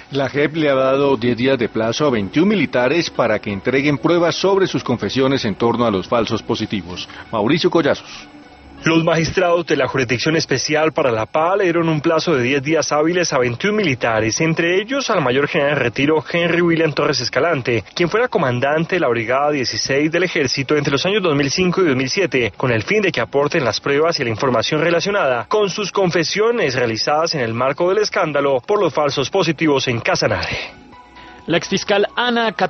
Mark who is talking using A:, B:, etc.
A: La JEP le ha dado 10 días de plazo a 21 militares para que entreguen pruebas sobre sus confesiones en torno a los falsos positivos. Mauricio Collazos.
B: Los magistrados de la Jurisdicción Especial para la Paz le dieron un plazo de 10 días hábiles a 21 militares, entre ellos al mayor general en retiro Henry William Torres Escalante, quien fuera comandante de la Brigada 16 del Ejército entre los años 2005 y 2007, con el fin de que aporten las pruebas y la información relacionada con sus confesiones realizadas en el marco del escándalo por los falsos positivos en Casanare.
C: La exfiscal Ana